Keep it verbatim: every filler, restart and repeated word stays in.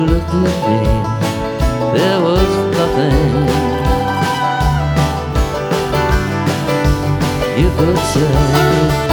looked at me, there was nothing you could say.